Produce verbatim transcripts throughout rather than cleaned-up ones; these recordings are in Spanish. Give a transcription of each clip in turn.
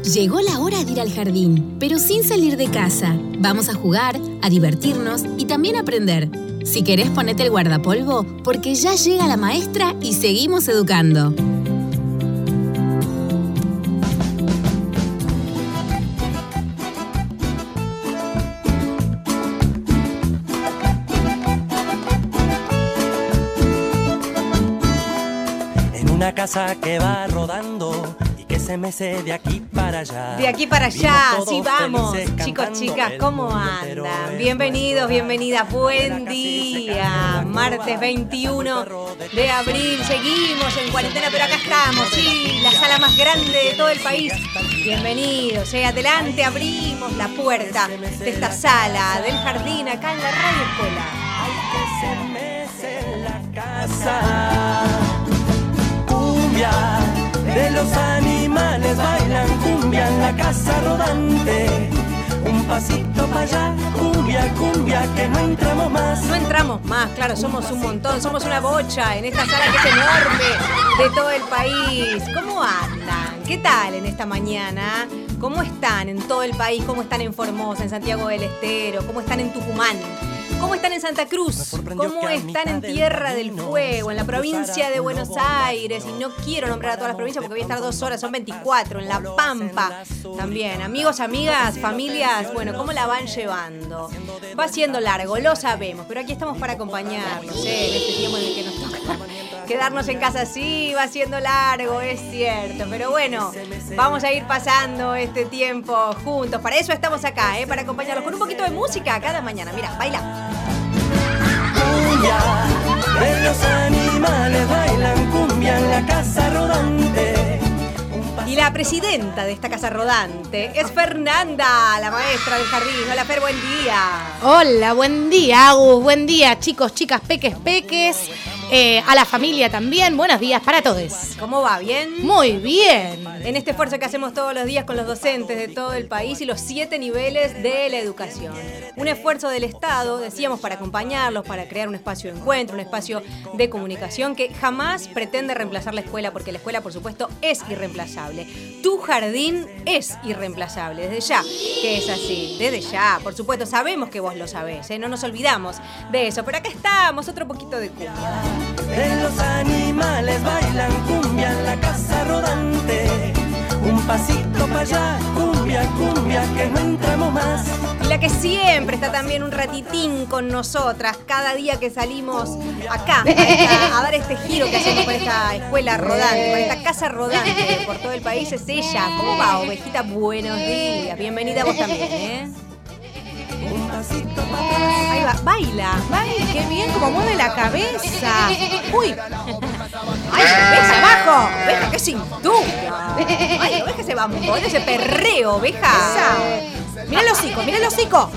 Llegó la hora de ir al jardín, pero sin salir de casa. Vamos a jugar, a divertirnos y también a aprender. Si querés, ponete el guardapolvo, porque ya llega la maestra y seguimos educando. En una casa que va rodando y que se mece de aquí para allá. De aquí para allá, sí vamos. Chicos, chicas, ¿cómo andan? Bienvenidos, bienvenidas, buen día. Martes veintiuno de abril, seguimos en cuarentena, pero acá estamos, sí, la sala más grande de todo el país. Bienvenidos, eh, adelante, abrimos la puerta de esta sala, del jardín, acá en la Radio Escuela. Ay, que se mece la casa. Cumbia de los animales bailan cumbia en la casa rodante. Un pasito para allá, cumbia, cumbia, que no entramos más. No entramos más, claro, somos un montón, somos una bocha en esta sala que es enorme de todo el país. ¿Cómo andan? ¿Qué tal en esta mañana? ¿Cómo están en todo el país? ¿Cómo están en Formosa, en Santiago del Estero? ¿Cómo están en Tucumán? ¿Cómo están en Santa Cruz? ¿Cómo están en Tierra del Fuego? En la provincia de Buenos Aires. Y no quiero nombrar a todas las provincias porque voy a estar dos horas, son veinticuatro. En La Pampa también. Amigos, amigas, familias, bueno, ¿cómo la van llevando? Va siendo largo, lo sabemos, pero aquí estamos para acompañarnos, ¿eh? En este tiempo en el que nos toca quedarnos en casa. Sí, va siendo largo, es cierto. Pero bueno, vamos a ir pasando este tiempo juntos. Para eso estamos acá, ¿eh? Para acompañarlos con un poquito de música cada mañana. Mira, baila. Cumbia de los animales bailan cumbia en la casa rodante. Y la presidenta de esta casa rodante es Fernanda, la maestra del jardín. Hola, Fer, buen día. Hola, buen día, Agus. Buen día, chicos, chicas, peques, peques. Eh, a la familia también. Buenos días para todos. ¿Cómo va? ¿Bien? Muy bien. En este esfuerzo que hacemos todos los días con los docentes de todo el país y los siete niveles de la educación. Un esfuerzo del Estado, decíamos, para acompañarlos, para crear un espacio de encuentro, un espacio de comunicación que jamás pretende reemplazar la escuela, porque la escuela, por supuesto, es irreemplazable. Tu jardín es irreemplazable, desde ya que es así, desde ya. Por supuesto, sabemos que vos lo sabés, ¿eh? No nos olvidamos de eso, pero acá estamos, otro poquito de cumbia. De los animales bailan cumbia en la casa rodante. Un pasito para allá, cumbia, cumbia, que no entramos más. Y la que siempre está también un ratitín con nosotras, cada día que salimos acá a, esta, a dar este giro que hacemos con esta escuela rodante, con esta casa rodante por todo el país, es ella. ¿Cómo va, ovejita? Buenos días. Bienvenida a vos también, ¿eh? Ahí va, baila. Ay, qué bien, como mueve la cabeza. Uy. ¡Ay, oveja abajo! ¡Oveja, qué cintura! ¡Ay, oveja se va con ese perreo, oveja! Mira el hocico, mira el hocico.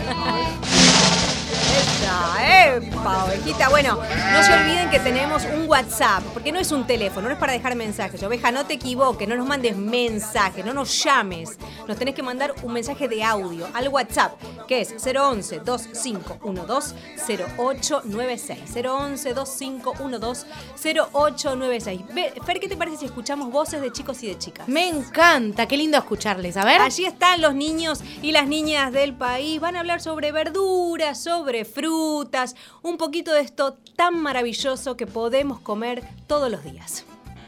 Esa, ¡epa, ovejita! Bueno, no se olviden que tenemos un WhatsApp, porque no es un teléfono, no es para dejar mensajes. Oveja, no te equivoques, no nos mandes mensajes, no nos llames. Nos tenés que mandar un mensaje de audio al WhatsApp, que es cero once, dos cinco uno dos, cero ocho nueve seis. cero once, dos cinco uno dos, cero ocho nueve seis. Fer, ¿qué te parece si escuchamos voces de chicos y de chicas? Me encanta, qué lindo escucharles. A ver. Allí están los niños y las niñas del país. Van a hablar sobre verduras, sobre frutas, un poquito de esto tan maravilloso que podemos comer todos los días.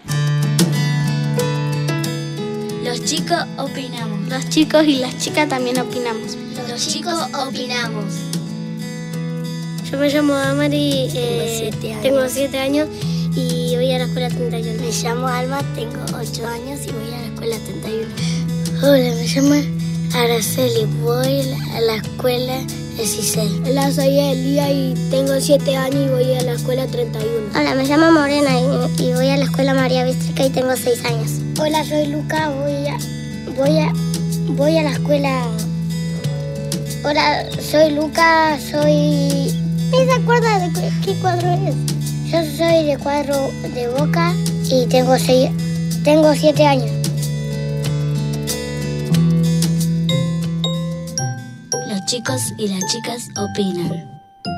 Los chicos opinamos. Los chicos y las chicas también opinamos. Los chicos opinamos. Yo me llamo Amari, eh, tengo siete años y voy a la escuela treinta y uno. Me llamo Alma, tengo ocho años y voy a la escuela treinta y uno. Hola, me llamo Araceli, voy a la escuela dieciséis. Hola, soy Elia y tengo siete años y voy a la escuela treinta y uno. Hola, me llamo Morena y, y voy a la escuela María Bístrica y tengo seis años. Hola, soy Luca, voy a, voy a, voy a la escuela. Hola, soy Luca, soy... ¿Me se acuerda de qué, qué cuadro es? Yo soy de cuadro de Boca y tengo seis, tengo siete años. Los chicos y las chicas opinan.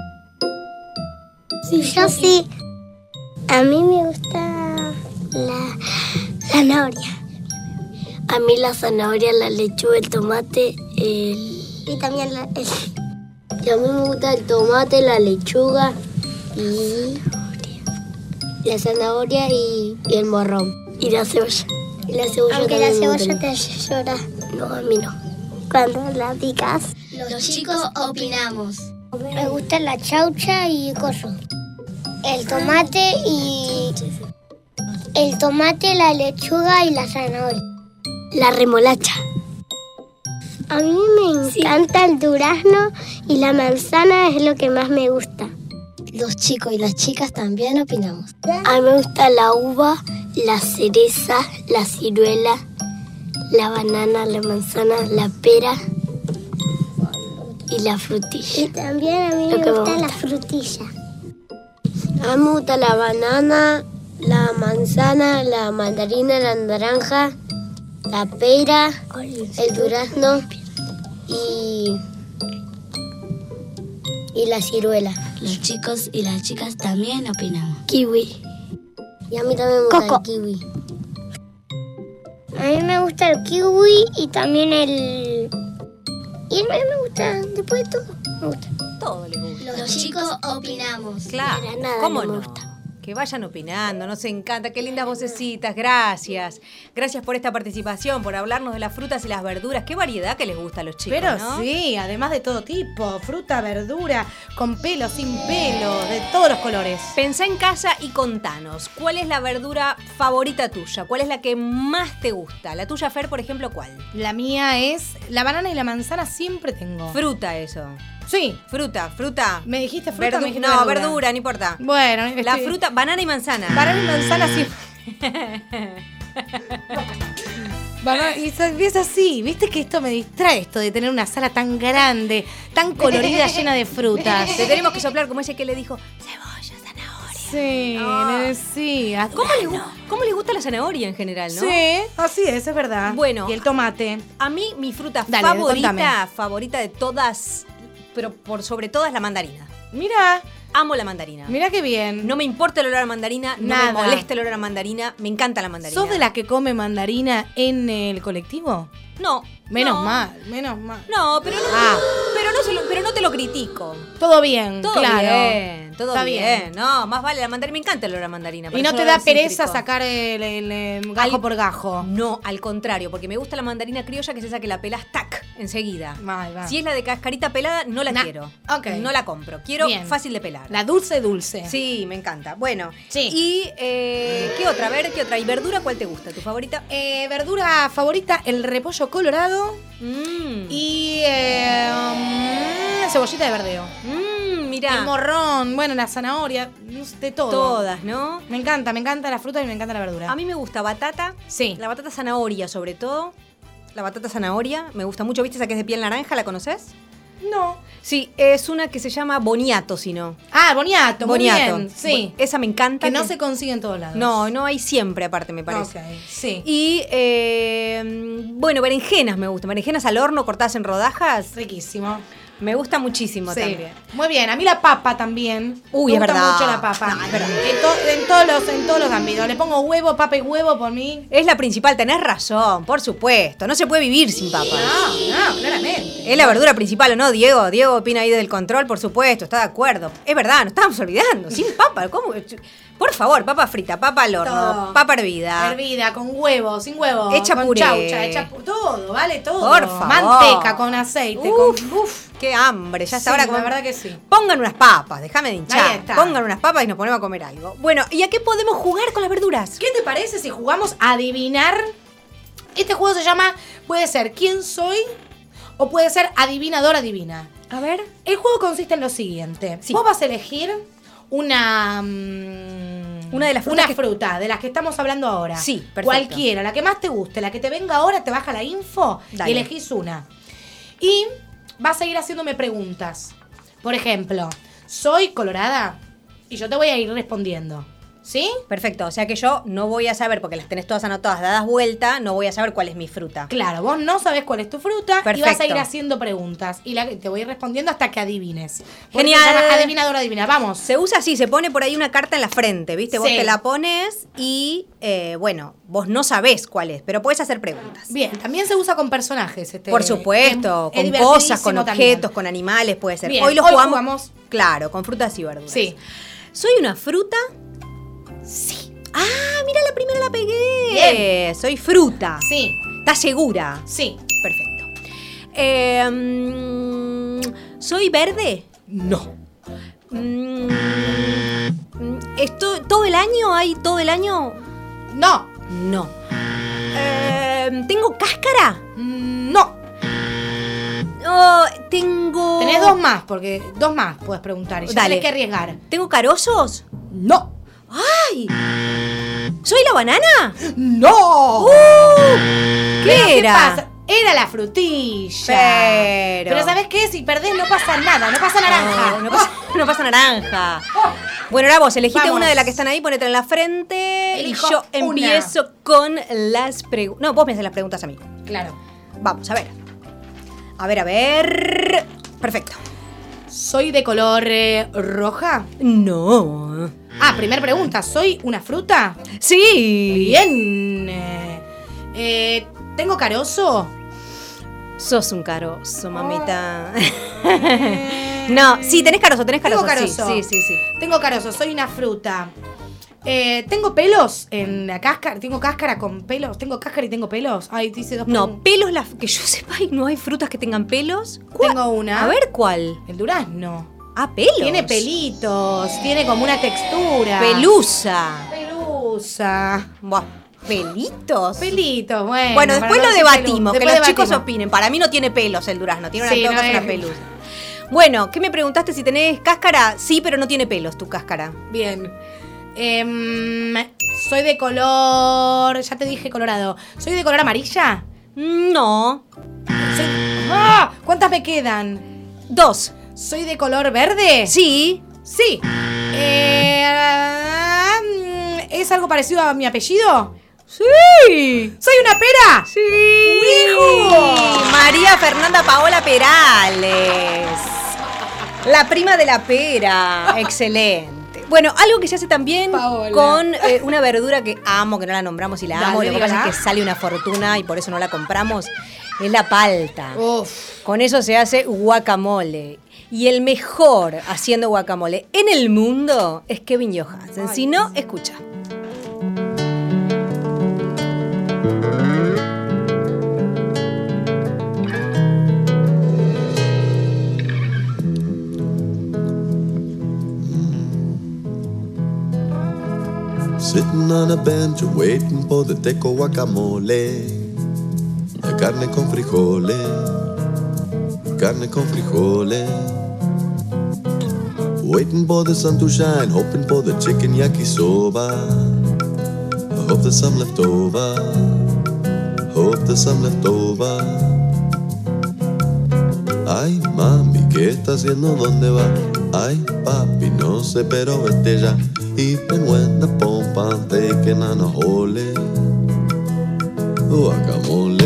Sí, yo sí. A mí me gusta la zanahoria. A mí la zanahoria, la lechuga, el tomate, el... Y también la, el... Y a mí me gusta el tomate, la lechuga y... La zanahoria y, y el morrón. Y la cebolla. Y la cebolla Aunque la también me cebolla gusta. te hace llorar No, a mí no. cuando la picas. Los chicos opinamos. Me gusta la chaucha y coso. El tomate y... El tomate, la lechuga y la zanahoria. La remolacha. A mí me encanta el durazno y la manzana es lo que más me gusta. Los chicos y las chicas también opinamos. A mí me gusta la uva, la cereza, la ciruela, la banana, la manzana, la pera y la frutilla. Y también a mí Lo me que me gusta la gusta. frutilla. A mí me gusta la banana, la manzana, la mandarina, la naranja, la pera, el durazno y, y la ciruela. Los chicos y las chicas también opinamos. Kiwi. Y a mí también me gusta Coco. el kiwi. A mí me gusta el kiwi y también el... Y a mí me gusta, después de todo, me gusta. Todo les gusta. Los chicos opinamos. Claro, Para nada ¿cómo no me no? gusta. Que vayan opinando, nos encanta, qué lindas vocecitas, gracias. Gracias por esta participación, por hablarnos de las frutas y las verduras. Qué variedad que les gusta a los chicos, Pero ¿no? sí, además de todo tipo, fruta, verdura, con pelo, sin pelo, de todos los colores. Pensá en casa y contanos, ¿cuál es la verdura favorita tuya? ¿Cuál es la que más te gusta? La tuya, Fer, por ejemplo, ¿cuál? La mía es la banana y la manzana siempre tengo. Fruta eso. Sí. Fruta, fruta. ¿Me dijiste fruta o Verdu- me dijiste no, verdura? verdura, no importa. Bueno, La estoy- fruta, banana y manzana. Banana y manzana siempre. Banana- y eso- es así, viste que esto me distrae, esto de tener una sala tan grande, tan colorida, llena de frutas. Te tenemos que soplar como ese que le dijo, cebolla, zanahoria. Sí, Ah. le decía. ¿Cómo le, gu- ¿Cómo le gusta la zanahoria en general, no? Sí, así es, es verdad. Bueno. Y el tomate. A mí, mi fruta Dale, favorita, contame. favorita de todas, pero por sobre todas, es la mandarina. Mira, Amo la mandarina. mira qué bien. No me importa el olor a mandarina, no Nada. me molesta el olor a mandarina, me encanta la mandarina. ¿Sos de la que come mandarina en el colectivo? No. Menos no. mal, menos mal. No, pero no, Ah. pero, no se lo- pero no te lo critico. Todo bien, Todo claro. bien, todo Está bien. bien. No, más vale la mandarina, me encanta el olor a mandarina. Y parece no un te olor da pereza cítrico. sacar el, el, el gajo Al- por gajo. No, al contrario, porque me gusta la mandarina criolla, que es esa que la pelas tac, enseguida. Ahí va. Si es la de cascarita pelada, no la Nah, quiero. ok. No la compro. Quiero Bien. fácil de pelar. La dulce dulce. Sí, me encanta. Bueno, Sí. y eh, ¿qué otra? A ver, ¿qué otra? ¿Y verdura cuál te gusta? ¿Tu favorita? Eh, verdura favorita, el repollo colorado Mmm. y eh, mm, cebollita de verdeo. Mmm, mirá. El morrón, bueno, la zanahoria, no sé, de todo. Todas, ¿no? Me encanta, me encanta la fruta y me encanta la verdura. A mí me gusta batata. Sí. La batata zanahoria, sobre todo. La batata zanahoria me gusta mucho. ¿Viste esa que es de piel naranja? ¿La conoces? No. Sí, es una que se llama boniato, si no. Ah, boniato, muy Boniato. bien. Sí. Bueno, esa me encanta. Que no se consigue en todos lados. No, no hay siempre, aparte, me parece. Ok, sí. Y, eh, bueno, berenjenas me gustan. Berenjenas al horno cortadas en rodajas. Riquísimo. Me gusta muchísimo Sí. también. Muy bien, a mí la papa también. Uy, me es gusta verdad. mucho la papa. No, es verdad. En, to- en todos los, en todos los ámbitos. Le pongo huevo, papa y huevo por mí. Es la principal, tenés razón, por supuesto. No se puede vivir sin papas. No, no, claramente. Es la verdura principal, ¿o no, Diego? Diego opina ahí del control, por supuesto, está de acuerdo. Es verdad, nos estábamos olvidando. Sin papa, ¿cómo? Por favor, papa frita, papa al horno, Todo. papa hervida. Hervida, con huevo, sin huevo. Hecha con puré. chaucha, hecha pu- todo, vale, todo. Por favor. Manteca, con aceite, Uf, con. Uf. Qué hambre, ya está Sí, ahora la como- verdad que sí. Pongan unas papas, déjame de Ahí hinchar. está. Pongan unas papas y nos ponemos a comer algo. Bueno, ¿y a qué podemos jugar con las verduras? ¿Qué te parece si jugamos a adivinar? Este juego se llama, puede ser ¿Quién soy? O puede ser Adivinador Adivina. A ver. El juego consiste en lo siguiente. Sí. Vos vas a elegir una... mm, Una de las frutas Una que- fruta, de las que estamos hablando ahora. Sí, perfecto. Cualquiera, la que más te guste, la que te venga ahora, te baja la info Dale. y elegís una. Y vas a ir haciéndome preguntas. Por ejemplo, ¿soy colorada? Y yo te voy a ir respondiendo. ¿Sí? Perfecto, o sea que yo no voy a saber, porque las tenés todas anotadas, dadas vuelta, no voy a saber cuál es mi fruta. Claro, vos no sabés cuál es tu fruta. Perfecto. Y vas a ir haciendo preguntas. Y la, te voy a ir respondiendo hasta que adivines. Por Genial. eso se llama adivinador, adivina. Vamos. Se usa así, se pone por ahí una carta en la frente, ¿viste? Vos Sí. te la pones y, eh, bueno, vos no sabés cuál es, pero podés hacer preguntas. Bien, también se usa con personajes. Este, Por supuesto, es- es con cosas, con divertidísimo objetos, también. con animales, puede ser. Bien, hoy lo hoy jugamos, jugamos- claro, con frutas y verduras. Sí. ¿Soy una fruta? Sí. Ah, mira, la primera la pegué. Bien. Soy fruta. Sí. ¿Estás segura? Sí. Perfecto. Eh, mm, ¿Soy verde? No. Mm, ¿esto, ¿Todo el año? ¿Hay todo el año? No. No. Eh, ¿Tengo cáscara? No. Oh, tengo... Tenés dos más, porque dos más puedes preguntar. Y ya Dale. tenés que arriesgar. ¿Tengo carozos? No. ¡Ay! ¿Soy la banana? ¡No! Uh, ¿Qué ¿Pero era? pasa? Era la frutilla. Pero... Pero ¿sabés qué? Si perdés no pasa nada, no pasa naranja. No, no pasa, no pasa naranja. Bueno, ahora vos, elegiste Vamos. una de las que están ahí, ponete en la frente. Elijo y yo una. empiezo con las preguntas. No, vos me haces las preguntas a mí. Claro. Vamos, a ver. A ver, a ver. Perfecto. ¿Soy de color eh, roja? No. Ah, primera pregunta. ¿Soy una fruta? Sí. Bien. Eh, eh, ¿Tengo carozo? Sos un carozo, mamita. No, sí, tenés carozo, tenés carozo. Tengo carozo. Sí, sí, sí, sí. Tengo carozo, soy una fruta. Eh, ¿Tengo pelos en la cáscara? ¿Tengo cáscara con pelos? ¿Tengo cáscara y tengo pelos? Ay, dice dos No, preguntas. pelos, la, que yo sepa, y no hay frutas que tengan pelos. ¿Cuál? Tengo una. A ver, ¿cuál? El durazno. Ah, pelos. Tiene pelitos, tiene como una textura. Pelusa. Pelusa. Buah, ¿pelitos? Pelitos, bueno. Bueno, para después no lo decir debatimos, pelu- que después los chicos debatimos. opinen. Para mí no tiene pelos el durazno, tiene una, Sí, toda no una es- pelusa. Bueno, ¿qué me preguntaste si tenés cáscara? Sí, pero no tiene pelos tu cáscara. Bien. Em, soy de color. Ya te dije colorado. ¿Soy de color amarilla? No. Soy- ¡Ah! ¿Cuántas me quedan? Dos. ¿Soy de color verde? Sí. Sí. Eh, ah, mm, ¿Es algo parecido a mi apellido? Sí. ¿Soy una pera? Sí. ¡Hijo! María Fernanda Paola Perales. La prima de la pera. Excelente. Bueno, algo que se hace también Paola. con eh, una verdura que amo, que no la nombramos y la Dale, amo. Lo que pasa dígala. es que sale una fortuna y por eso no la compramos. Es la palta. Uf. Con eso se hace guacamole. Y el mejor haciendo guacamole en el mundo es Kevin Johansen. Si no, escucha. Sitting on a bench waiting for the teco guacamole. La carne con frijoles, carne con frijoles. Waiting for the sun to shine, hoping for the chicken yakisoba. I hope there's some left over, hope there's some left over. Ay, mami, ¿qué está haciendo? ¿Dónde va? Ay, papi, no sé, pero vete ya. Even when the pomp and taking on a hole, guacamole.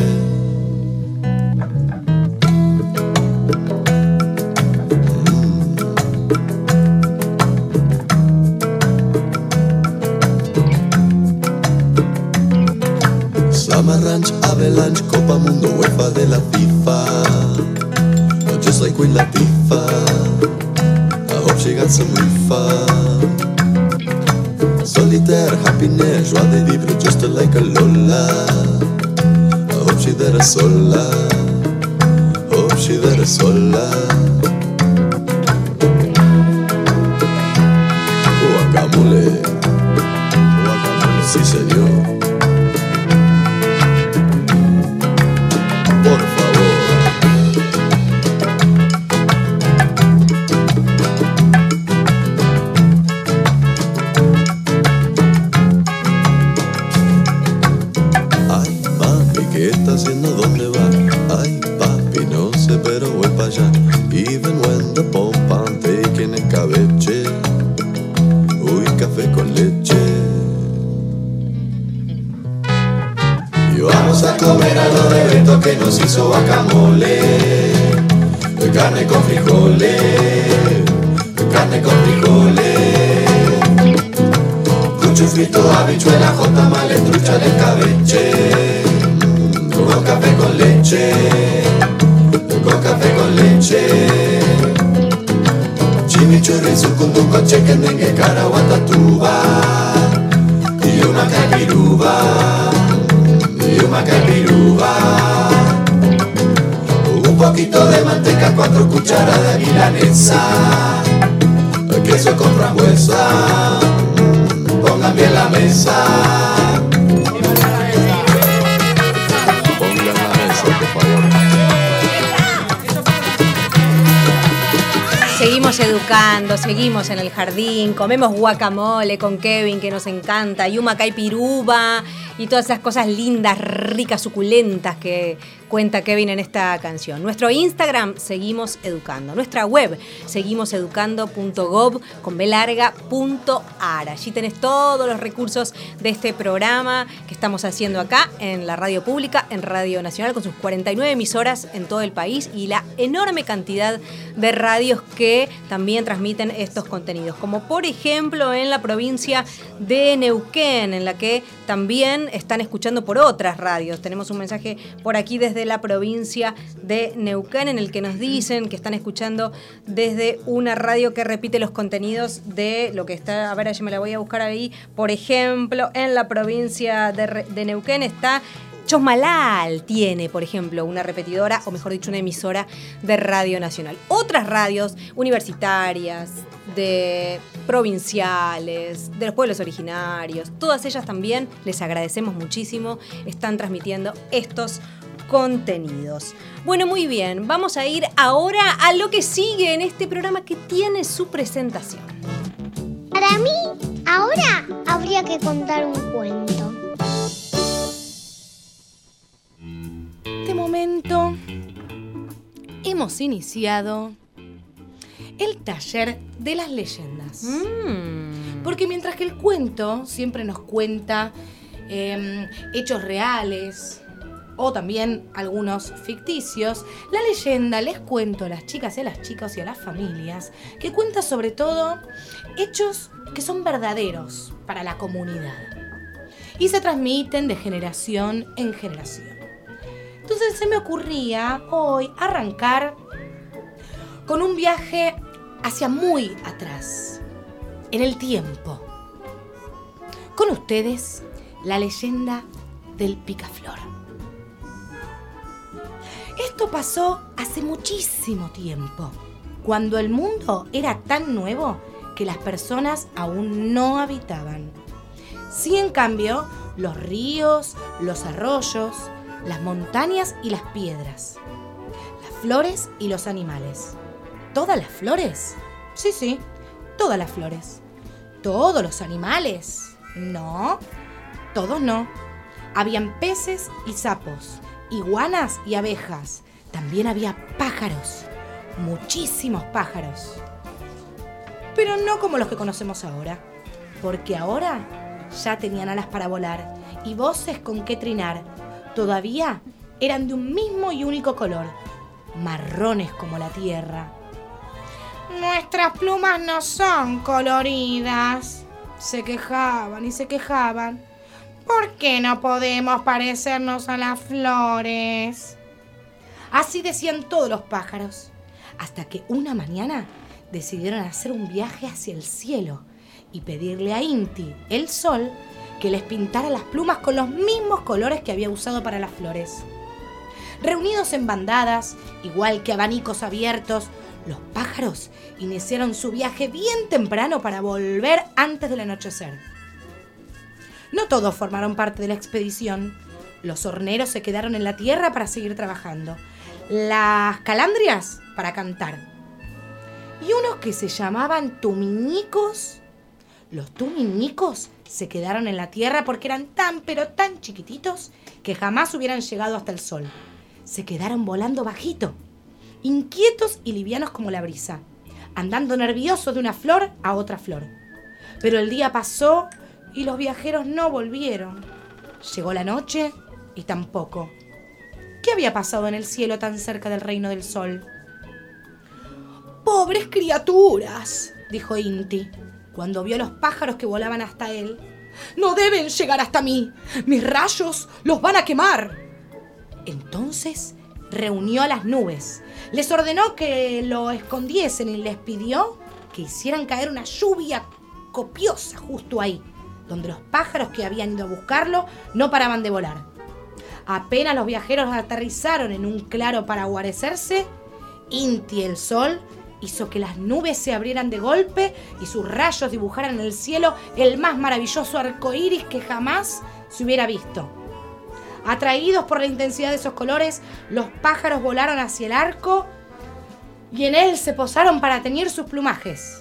Mm. Summer Ranch, Avalanche, Copa Mundo, UEFA de la FIFA. Just like Queen Latifah, I hope she got some reefer. Solitaire, happiness, joie de vivre, just like a Lola. I hope she there sola, hope she there sola. Guacamole, guacamole, sí señor. Por favor. ¿Qué está haciendo? ¿Dónde va? Ay, papi, no sé, pero voy para allá. Even when the pomp and taking a cabeche. Uy, café con Y vamos a comer algo de Beto que nos hizo guacamole. Carne con frijoles, carne con frijoles. Cucho frito, habichuela, jotamales, trucha de escabeche. Con café con leche, con café con leche. Chimichurri, sucunduco, chequendengue, caraguatatuba. Y una caipiruba, y una caipiruba. Un poquito de manteca, cuatro cucharadas de milanesa. Queso con frambuesa, pongan bien la mesa. Pongan la mesa, por favor. Seguimos educando, seguimos en el jardín, comemos guacamole con Kevin, que nos encanta, yuma caipiruba y todas esas cosas lindas, ricas, suculentas que cuenta Kevin en esta canción. Nuestro Instagram, Seguimos Educando. Nuestra web, seguimoseducando punto gov con b larga punto ar. Allí tenés todos los recursos de este programa que estamos haciendo acá en la radio pública, en Radio Nacional, con sus cuarenta y nueve emisoras en todo el país y la enorme cantidad de radios que también transmiten estos contenidos, como por ejemplo en la provincia de Neuquén, en la que también están escuchando por otras radios. Tenemos un mensaje por aquí desde la provincia de Neuquén en el que nos dicen que están escuchando desde una radio que repite los contenidos de lo que está, a ver, yo me la voy a buscar ahí, por ejemplo, en la provincia de, de Neuquén está Chosmalal, tiene, por ejemplo, una repetidora, o mejor dicho, una emisora de Radio Nacional. Otras radios universitarias, de provinciales, de los pueblos originarios, todas ellas también, les agradecemos muchísimo, están transmitiendo estos contenidos. Bueno, muy bien, vamos a ir ahora a lo que sigue en este programa que tiene su presentación. Para mí, ahora habría que contar un cuento. En este momento hemos iniciado el taller de las leyendas. Mm. Porque mientras que el cuento siempre nos cuenta eh, hechos reales o también algunos ficticios, la leyenda, les cuento a las chicas y a las chicos y a las familias, que cuenta sobre todo hechos que son verdaderos para la comunidad y se transmiten de generación en generación. Entonces se me ocurría hoy arrancar con un viaje hacia muy atrás, en el tiempo. Con ustedes, la leyenda del picaflor. Esto pasó hace muchísimo tiempo, cuando el mundo era tan nuevo que las personas aún no habitaban. Sí, en cambio, los ríos, los arroyos, las montañas y las piedras, las flores y los animales. ¿Todas las flores? Sí, sí, todas las flores. ¿Todos los animales? No, todos no. Habían peces y sapos, iguanas y abejas. También había pájaros, muchísimos pájaros. Pero no como los que conocemos ahora, porque ahora ya tenían alas para volar y voces con que trinar. Todavía eran de un mismo y único color, marrones como la tierra. Nuestras plumas no son coloridas, se quejaban y se quejaban. ¿Por qué no podemos parecernos a las flores? Así decían todos los pájaros, hasta que una mañana decidieron hacer un viaje hacia el cielo y pedirle a Inti, el sol, que les pintara las plumas con los mismos colores que había usado para las flores. Reunidos en bandadas, igual que abanicos abiertos, los pájaros iniciaron su viaje bien temprano para volver antes del anochecer. No todos formaron parte de la expedición. Los horneros se quedaron en la tierra para seguir trabajando. Las calandrias para cantar. Y unos que se llamaban tumiñicos. Los tumiñicos se quedaron en la tierra porque eran tan pero tan chiquititos que jamás hubieran llegado hasta el sol. Se quedaron volando bajito, inquietos y livianos como la brisa, andando nerviosos de una flor a otra flor. Pero el día pasó y los viajeros no volvieron. Llegó la noche y tampoco. ¿Qué había pasado en el cielo tan cerca del reino del sol? ¡Pobres criaturas!, dijo Inti, cuando vio los pájaros que volaban hasta él. ¡No deben llegar hasta mí! ¡Mis rayos los van a quemar! Entonces reunió a las nubes, les ordenó que lo escondiesen y les pidió que hicieran caer una lluvia copiosa justo ahí, donde los pájaros que habían ido a buscarlo no paraban de volar. Apenas los viajeros aterrizaron en un claro para guarecerse, Inti, el sol, hizo que las nubes se abrieran de golpe y sus rayos dibujaran en el cielo el más maravilloso arco iris que jamás se hubiera visto. Atraídos por la intensidad de esos colores, los pájaros volaron hacia el arco y en él se posaron para teñir sus plumajes.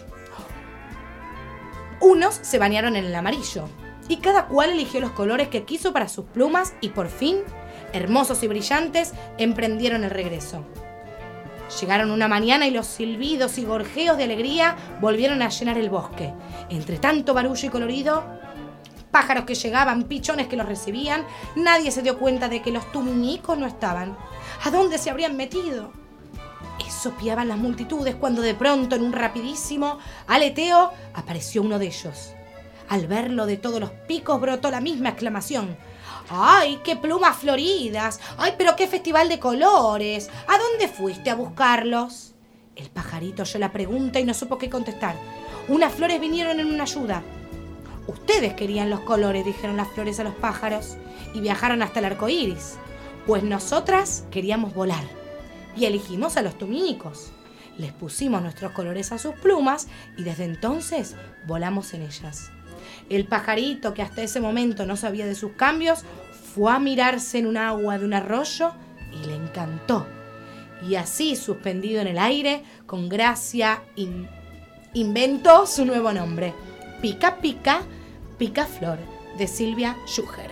Unos se bañaron en el amarillo, y cada cual eligió los colores que quiso para sus plumas y por fin, hermosos y brillantes, emprendieron el regreso. Llegaron una mañana y los silbidos y gorjeos de alegría volvieron a llenar el bosque. Entre tanto barullo y colorido, pájaros que llegaban, pichones que los recibían, nadie se dio cuenta de que los tuminicos no estaban. ¿A dónde se habrían metido? Eso piaban las multitudes cuando de pronto, en un rapidísimo aleteo, apareció uno de ellos. Al verlo de todos los picos brotó la misma exclamación. ¡Ay, qué plumas floridas! ¡Ay, pero qué festival de colores! ¿A dónde fuiste a buscarlos? El pajarito oyó la pregunta y no supo qué contestar. Unas flores vinieron en una ayuda. Ustedes querían los colores, dijeron las flores a los pájaros, y viajaron hasta el arco iris. Pues nosotras queríamos volar, y elegimos a los tuminicos. Les pusimos nuestros colores a sus plumas, y desde entonces volamos en ellas. El pajarito, que hasta ese momento no sabía de sus cambios, fue a mirarse en un agua de un arroyo y le encantó. Y así, suspendido en el aire, con gracia in- inventó su nuevo nombre. Pica Pica, Picaflor, de Silvia Schuher.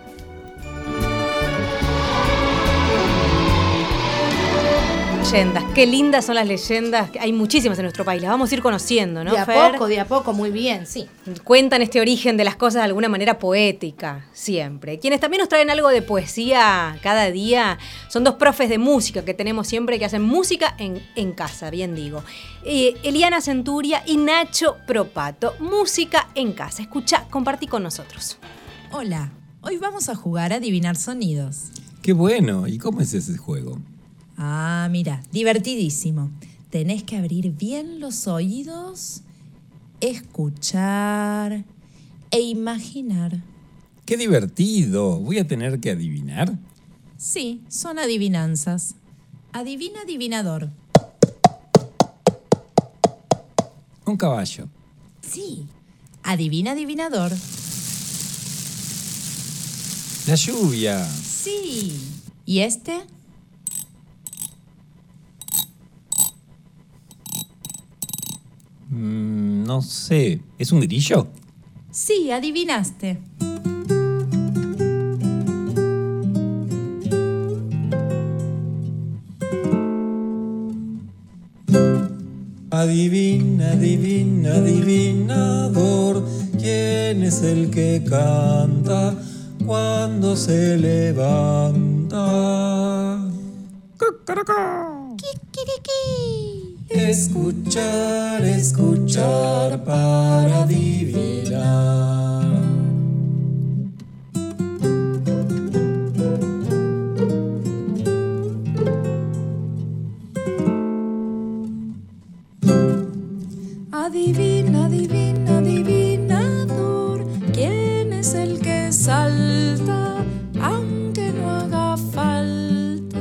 Leyendas, qué lindas son las leyendas. Hay muchísimas en nuestro país, las vamos a ir conociendo, ¿no, De a Fer? poco, de a poco, muy bien, sí. Cuentan este origen de las cosas de alguna manera poética, siempre. Quienes también nos traen algo de poesía cada día son dos profes de música que tenemos siempre, que hacen música en, en casa, bien digo. Eh, Eliana Centuria y Nacho Propato. Música en casa. Escucha, compartí con nosotros. Hola, hoy vamos a jugar a adivinar sonidos. ¡Qué bueno! ¿Y cómo es ese juego? Ah, mira, divertidísimo. Tenés que abrir bien los oídos, escuchar e imaginar. ¡Qué divertido! ¿Voy a tener que adivinar? Sí, son adivinanzas. Adivina, adivinador. Un caballo. Sí, adivina, adivinador. La lluvia. Sí. ¿Y este? Mm, no sé. ¿Es un grillo? Sí, adivinaste. Adivina, adivina, adivinador, ¿quién es el que canta cuando se levanta? ¡Kikiriki! Escuchar, escuchar para adivinar. Adivina, adivina, adivinador, ¿quién es el que salta aunque no haga falta?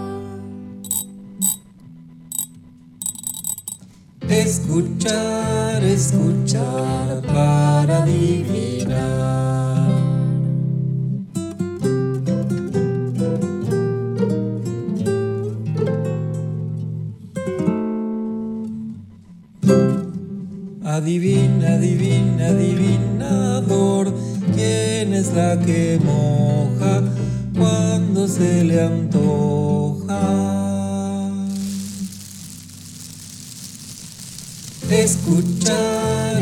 Escuchar, escuchar para adivinar. Adivina, adivina, adivinador, ¿quién es la que moja cuando se le antoja? Escuchar,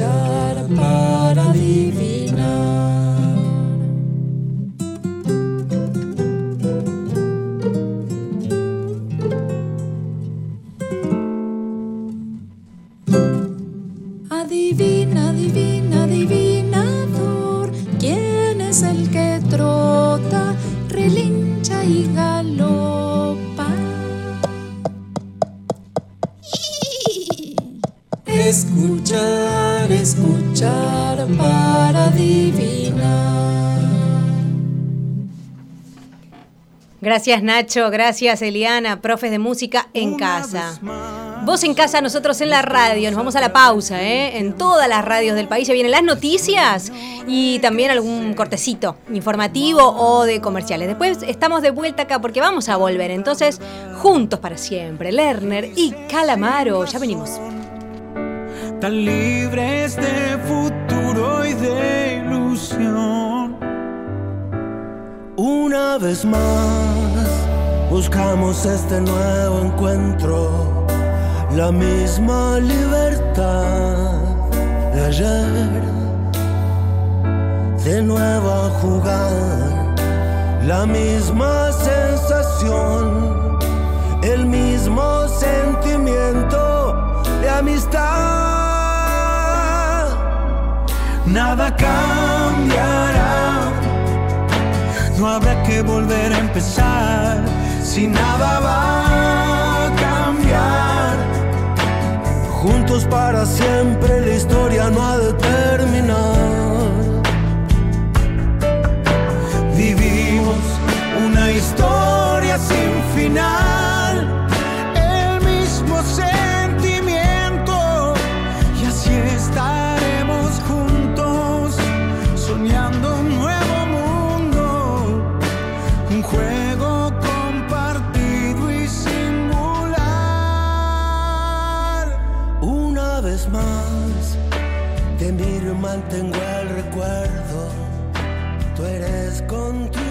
escuchar para adivinar. escuchar para adivinar. Gracias Nacho, gracias Eliana, profes de música en casa. Vos en casa, nosotros en la radio. Nos vamos a la pausa, ¿eh? En todas las radios del país se vienen las noticias y también algún cortecito informativo o de comerciales. Después estamos de vuelta acá porque vamos a volver. Entonces, juntos para siempre, Lerner y Calamaro. Ya venimos. Tan libres de futuro y de ilusión. Una vez más buscamos este nuevo encuentro, la misma libertad de ayer, de nuevo a jugar, la misma sensación, el mismo sentimiento de amistad. Nada cambiará, no habrá que volver a empezar, si nada va a cambiar. Juntos para siempre, la historia no ha de terminar. Vivimos una historia sin final, el mismo sentimiento, y así estaremos juntos, soñando un nuevo mundo, un juego compartido y singular. Una vez más, de mí mantengo el recuerdo, tú eres contigo.